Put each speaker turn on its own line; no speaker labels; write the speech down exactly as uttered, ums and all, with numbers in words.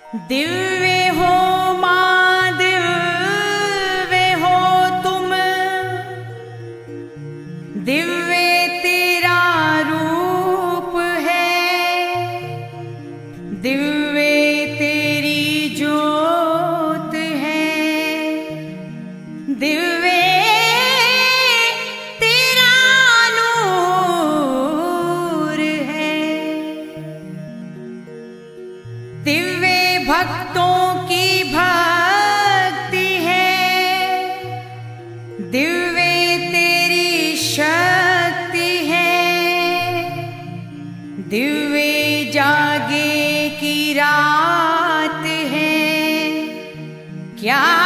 दिव्य हो माँ दिव्य हो तुम, दिव्य तेरा रूप है, दिव्य तेरी ज्योत है, दिव्य तेरा नूर है। दिव्य भक्तों की भक्ति है, दिव्य तेरी शक्ति है, दिव्य जागे की रात है क्या